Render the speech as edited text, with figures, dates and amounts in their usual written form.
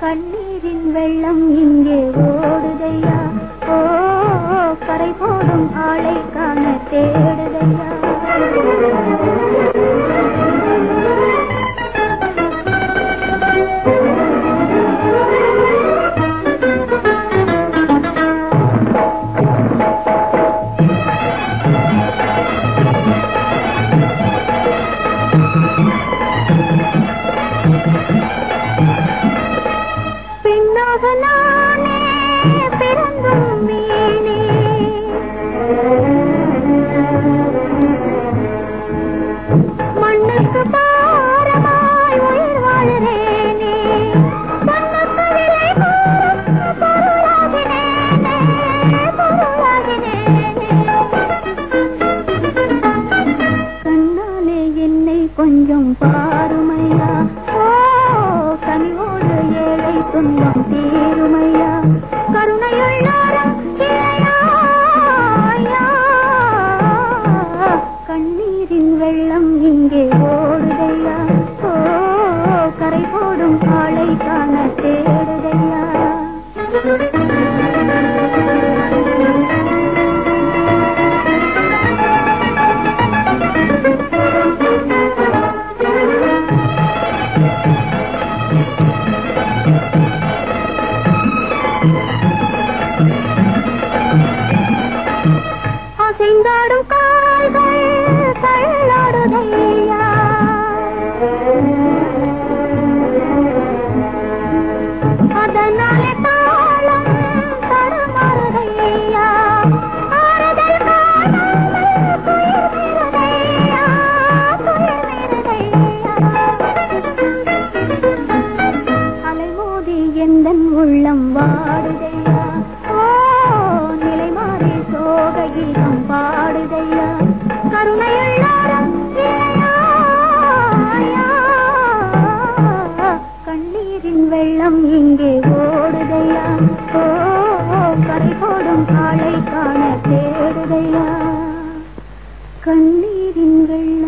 கண்ணீரின் வெள்ளம் இங்கே ஓடுதையா, ஓ கரை போடும் ஆளை காண தேடுதையா. பெண்ணாக நானே பிறந்தும் மீனே, மண்ணுக்கு பாரமாய் உயிர் வாழ்கிறேனே, பொண்ணுக்கு விலை கூறும் பொருளாகினேனே, பொருளாகினேனே. கண்ணாலே என்னை கொஞ்சம் பாருமையா, ஓ கனிவோடு ஏழை துன்பம் தீருமையா, கருணையுள்ளாரம் இல்லையா. கண்ணீரின் வெள்ளம் இங்கே ஓடுதையா, ஓ கரை போடும் ஆளை காண தேடுதையா. அசைந்தாடும் கால்கள் தள்ளாடுதையா, அதனாலே தாளம் தடுமாறுதையா, ஆறுதல் காணாமல் துயர் மீறுதையா, துயர் மீறுதையா. அலைமோதி எந்தன் உள்ளம் வாடுதையா, ஓ நிலை மாறி சோக கீதம் பாடுதையா, கருணையுள்ளாரம் இல்லையா. கண்ணீரின் வெள்ளம் இங்கே ஓடுதையா, ஓ கரை போடும் ஆளை காண தேடுதையா. கண்ணீரின் வெள்ளம்